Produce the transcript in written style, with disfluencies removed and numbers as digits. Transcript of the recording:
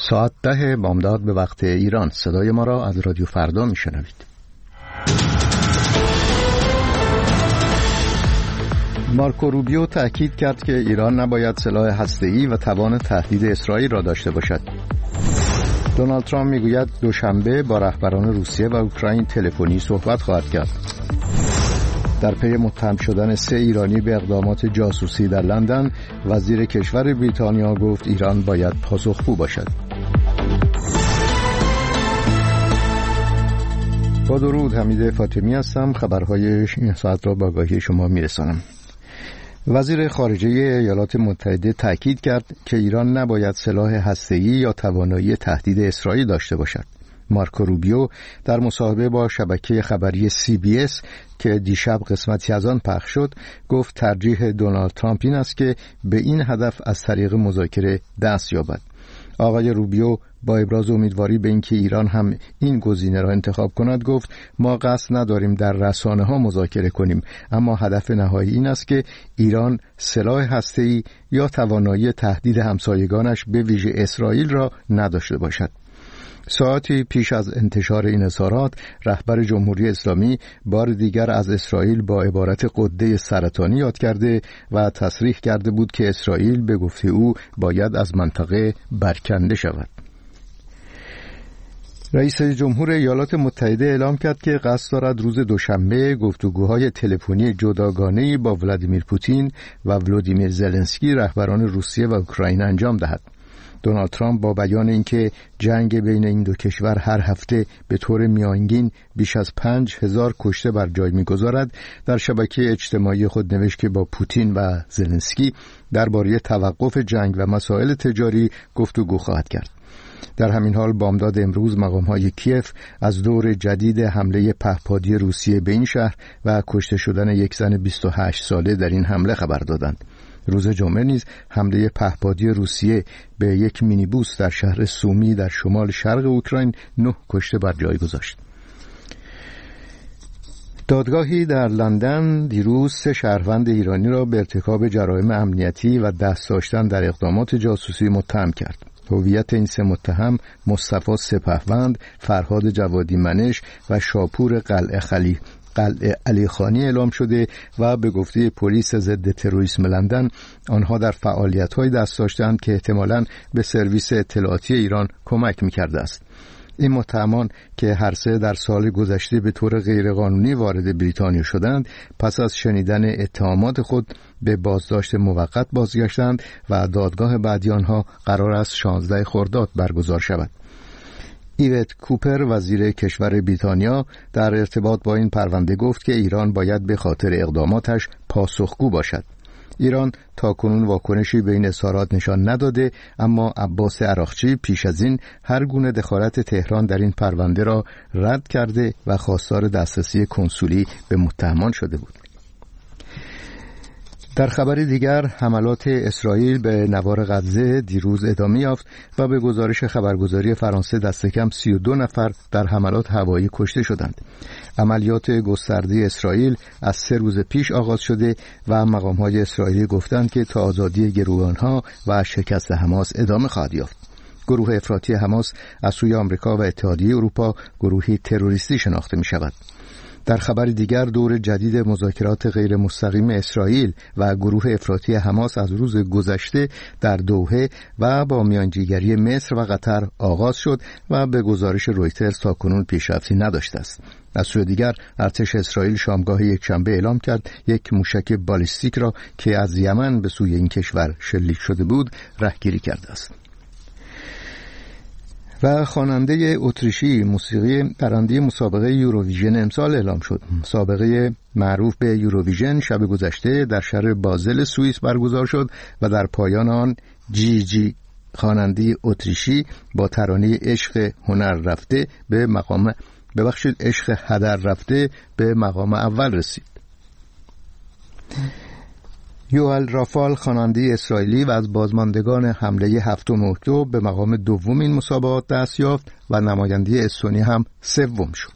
ساعت 10 بامداد به وقت ایران. صدای ما را از رادیو فردا میشنوید. مارکو روبیو تأکید کرد که ایران نباید سلاح هسته‌ای و توان تهدید اسرائیل را داشته باشد. دونالد ترامپ میگوید دوشنبه با رهبران روسیه و اوکراین تلفنی صحبت خواهد کرد. در پی متهم شدن 3 ایرانی به اقدامات جاسوسی در لندن، وزیر کشور بریتانیا گفت ایران باید پاسخگو باشد. با درود، حمید فاطمی هستم. خبرهای این ساعت را با آگاهی شما میرسانم. وزیر خارجه ایالات متحده تأکید کرد که ایران نباید سلاح هسته‌ای یا توانایی تهدید اسرائیل داشته باشد. مارکو روبیو در مصاحبه با شبکه خبری CBS که دیشب قسمتی از آن پخش شد، گفت ترجیح دونالد ترامپ این است که به این هدف از طریق مذاکره دست یابد. آقای روبیو با ابراز امیدواری به اینکه ایران هم این گزینه را انتخاب کند گفت ما قصد نداریم در رسانه‌ها مذاکره کنیم، اما هدف نهایی این است که ایران سلاح هسته‌ای یا توانایی تهدید همسایگانش به ویژه اسرائیل را نداشته باشد. ساعتی پیش از انتشار این اظهارات، رهبر جمهوری اسلامی بار دیگر از اسرائیل با عبارت غده سرطانی یاد کرده و تصریح کرده بود که اسرائیل به گفته او باید از منطقه برکنده شود. رئیس جمهور ایالات متحده اعلام کرد که قصد دارد روز دوشنبه گفتگوهای تلفنی جداگانه‌ای با ولادیمیر پوتین و ولودیمیر زلنسکی رهبران روسیه و اوکراین انجام دهد. دونالد ترامپ با بیان اینکه جنگ بین این دو کشور هر هفته به طور میانگین بیش از 5000 کشته بر جای می‌گذارد، در شبکه اجتماعی خود نوشت که با پوتین و زلنسکی درباره توقف جنگ و مسائل تجاری گفتگو خواهد کرد. در همین حال بامداد امروز مقام‌های کیف از دور جدید حمله پهپادی روسیه به این شهر و کشته شدن یک زن 28 ساله در این حمله خبر دادند. روز جمعه نیز حمله پهپادی روسیه به یک مینیبوس در شهر سومی در شمال شرق اوکراین 9 کشته بر جای گذاشت. دادگاهی در لندن دیروز 3 شهروند ایرانی را به ارتکاب جرایم امنیتی و دست داشتن در اقدامات جاسوسی متهم کرد. هویت این 3 متهم مصطفی سپهوند، فرهاد جوادی منش و شاپور قلعه علیخانی اعلام شده و به گفته پلیس ضد تروریسم لندن آنها در فعالیت‌های دست داشتند که احتمالاً به سرویس اطلاعاتی ایران کمک می‌کرده است. این متهمان که هر 3 در سال گذشته به طور غیرقانونی وارد بریتانیا شدند، پس از شنیدن اتهامات خود به بازداشت موقت بازگشتند و دادگاه بعدی آنها قرار است 16 خرداد برگزار شود. ایوت کوپر وزیر کشور بریتانیا در ارتباط با این پرونده گفت که ایران باید به خاطر اقداماتش پاسخگو باشد. ایران تاکنون واکنشی به این اظهارات نشان نداده، اما عباس عراقچی پیش از این هر گونه دخالت تهران در این پرونده را رد کرده و خواستار دسترسی کنسولی به متهمان شده بود. در خبر دیگر، حملات اسرائیل به نوار غزه دیروز ادامه یافت و به گزارش خبرگزاری فرانسه دست کم 32 نفر در حملات هوایی کشته شدند. عملیات گسترده اسرائیل از 3 روز پیش آغاز شده و مقام‌های اسرائیلی گفتند که تا آزادی گروگانها و شکست حماس ادامه خواهد یافت. گروه افراطی حماس از سوی آمریکا و اتحادیه اروپا گروهی تروریستی شناخته می‌شود. در خبر دیگر، دور جدید مذاکرات غیر مستقیم اسرائیل و گروه افراطی حماس از روز گذشته در دوحه و با میانجیگری مصر و قطر آغاز شد و به گزارش رویترز تاکنون پیشرفتی نداشته است. از سوی دیگر، ارتش اسرائیل شامگاه یکشنبه اعلام کرد یک موشک بالیستیک را که از یمن به سوی این کشور شلیک شده بود رهگیری کرده است. و خواننده اتریشی موسیقی برنده مسابقه یوروویژن امسال اعلام شد. مسابقه معروف به یوروویژن شب گذشته در شهر بازل سوئیس برگزار شد و در پایان آن جی خواننده اتریشی با ترانه عشق هنر رفته به مقام عشق هدر رفته به مقام اول رسید. یوال رافال خواننده اسرائیلی و از بازماندگان حمله 7 اکتبر به مقام دوم این مسابقات دست یافت و نماینده استونی هم سوم شد.